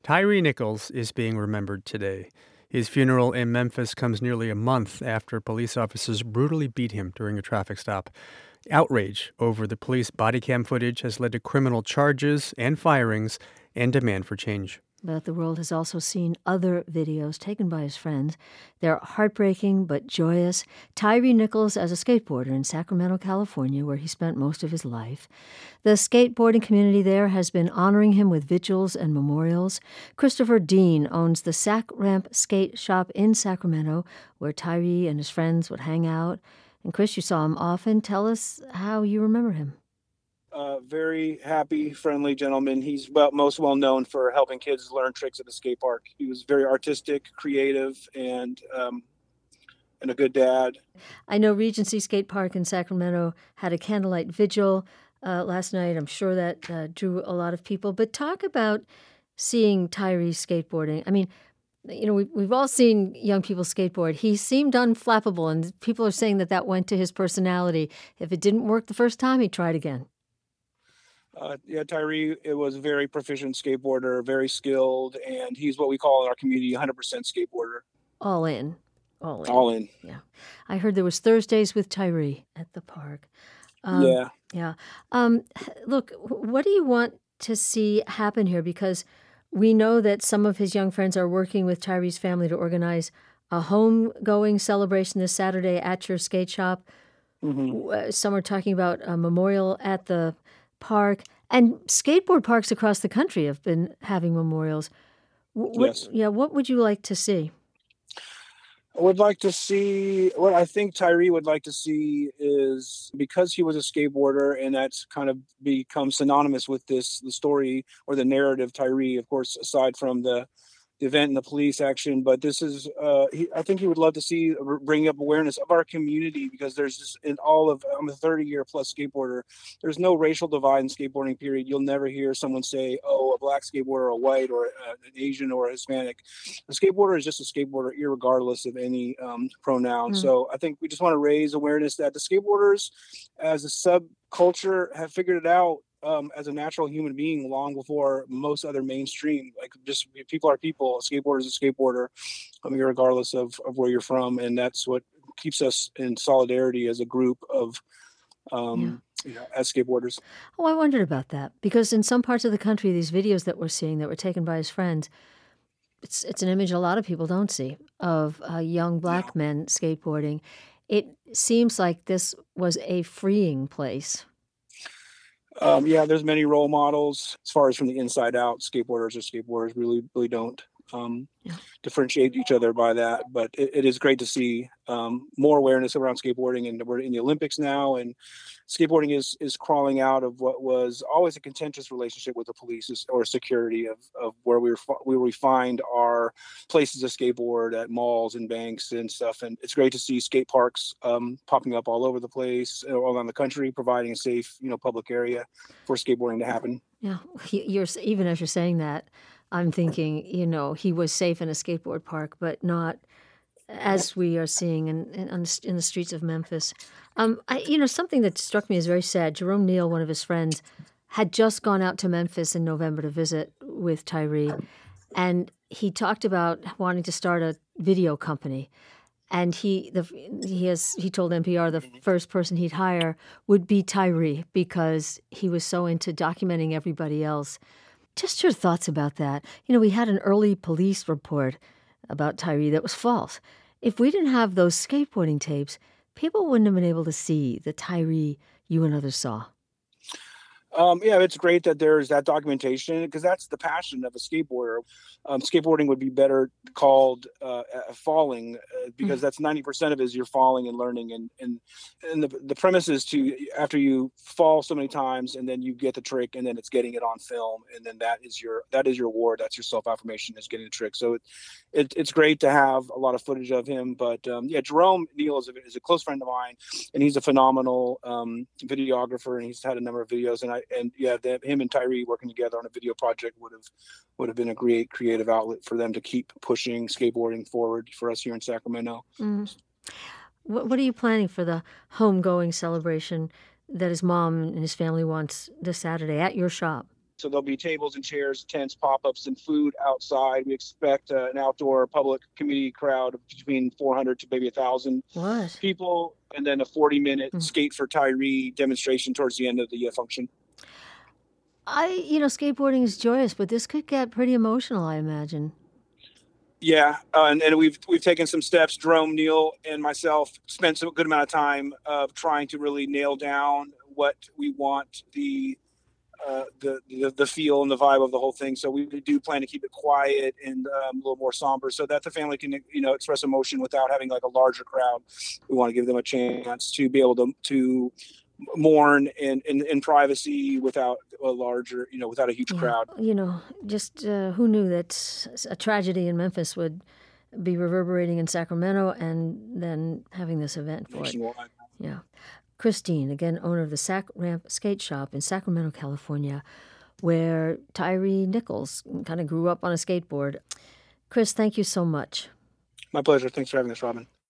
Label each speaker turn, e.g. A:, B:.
A: Tyree Nichols is being remembered today. His funeral in Memphis comes nearly a month after police officers brutally beat him during a traffic stop. Outrage over the police body cam footage has led to criminal charges and firings and demand for change.
B: But the world has also seen other videos taken by his friends. They're heartbreaking but joyous. Tyree Nichols as a skateboarder in Sacramento, California, where he spent most of his life. The skateboarding community there has been honoring him with vigils and memorials. Christopher Dean owns the Sac Ramp Skate Shop in Sacramento, where Tyree and his friends would hang out. And Chris, you saw him often. Tell us how you remember him.
C: Very happy, friendly gentleman. He's most well known for helping kids learn tricks at the skate park. He was very artistic, creative, and a good dad.
B: I know Regency Skate Park in Sacramento had a candlelight vigil last night. I'm sure that drew a lot of people. But talk about seeing Tyree skateboarding. I mean, we've all seen young people skateboard. He seemed unflappable, and people are saying that went to his personality. If it didn't work the first time, he tried again.
C: Tyree was a very proficient skateboarder, very skilled, and he's what we call in our community 100% skateboarder.
B: All in.
C: All in.
B: Yeah. I heard there was Thursdays with Tyree at the park.
C: Yeah.
B: Look, what do you want to see happen here? Because we know that some of his young friends are working with Tyree's family to organize a homegoing celebration this Saturday at your skate shop.
C: Mm-hmm.
B: Some are talking about a memorial at the park, and skateboard parks across the country have been having memorials.
C: Yes.
B: What would you like to see?
C: What I think Tyree would like to see is, because he was a skateboarder and that's kind of become synonymous with the story or the narrative Tyree, of course, aside from the event and the police action, but this is I think he would love to see bring up awareness of our community, because there's just I'm a 30-year plus skateboarder. There's no racial divide in skateboarding, period. You'll never hear someone say, oh, a black skateboarder, a white, or an Asian, or a Hispanic. A skateboarder is just a skateboarder, irregardless of any pronoun. So I think we just want to raise awareness that the skateboarders as a subculture have figured it out as a natural human being long before most other mainstream. Like, just people are people. A skateboarder is a skateboarder, regardless of where you're from, and that's what keeps us in solidarity as a group of as skateboarders.
B: Oh, I wondered about that, because in some parts of the country, these videos that we're seeing that were taken by his friends, it's an image a lot of people don't see of young black men skateboarding. It seems like this was a freeing place.
C: There's many role models. As far as from the inside out, skateboarders really don't differentiate each other by that. But it is great to see more awareness around skateboarding, and we're in the Olympics now, and skateboarding is crawling out of what was always a contentious relationship with the police or security of where we find our places to skateboard at malls and banks and stuff. And it's great to see skate parks popping up all over the place, all around the country, providing a safe, public area for skateboarding to happen.
B: Yeah, even as you're saying that, I'm thinking, he was safe in a skateboard park, but not as we are seeing in the streets of Memphis. Something that struck me as very sad. Jerome Neal, one of his friends, had just gone out to Memphis in November to visit with Tyree, and he talked about wanting to start a video company. And he told NPR the first person he'd hire would be Tyree, because he was so into documenting everybody else. Just your thoughts about that. We had an early police report about Tyree that was false. If we didn't have those skateboarding tapes, people wouldn't have been able to see the Tyree you and others saw.
C: It's great that there's that documentation, because that's the passion of a skateboarder. Skateboarding would be better called falling, because that's 90% of it is you're falling and learning. And the premise is to, after you fall so many times and then you get the trick, and then it's getting it on film, and then that is your reward. That's your self-affirmation, is getting the trick. So it's great to have a lot of footage of him. But Jerome Neal is a close friend of mine, and he's a phenomenal videographer, and he's had a number of videos. Him and Tyree working together on a video project would have been a great creative outlet for them to keep pushing skateboarding forward for us here in Sacramento.
B: What are you planning for the homegoing celebration that his mom and his family wants this Saturday at your shop?
C: So there'll be tables and chairs, tents, pop-ups, and food outside. We expect an outdoor public community crowd of between 400 to maybe 1,000
B: What?
C: people, and then a 40-minute
B: Mm.
C: skate for Tyree demonstration towards the end of the function.
B: Skateboarding is joyous, but this could get pretty emotional, I imagine.
C: Yeah, and we've taken some steps. Jerome, Neil, and myself spent a good amount of time trying to really nail down what we want the feel and the vibe of the whole thing. So we do plan to keep it quiet and a little more somber, so that the family can express emotion without having like a larger crowd. We want to give them a chance to be able to mourn in privacy without a larger, without a huge crowd.
B: Just who knew that a tragedy in Memphis would be reverberating in Sacramento and then having this event for it. Yeah. Christine, again, owner of the Sac Ramp Skate Shop in Sacramento, California, where Tyree Nichols kind of grew up on a skateboard. Chris, thank you so much.
C: My pleasure. Thanks for having us, Robin.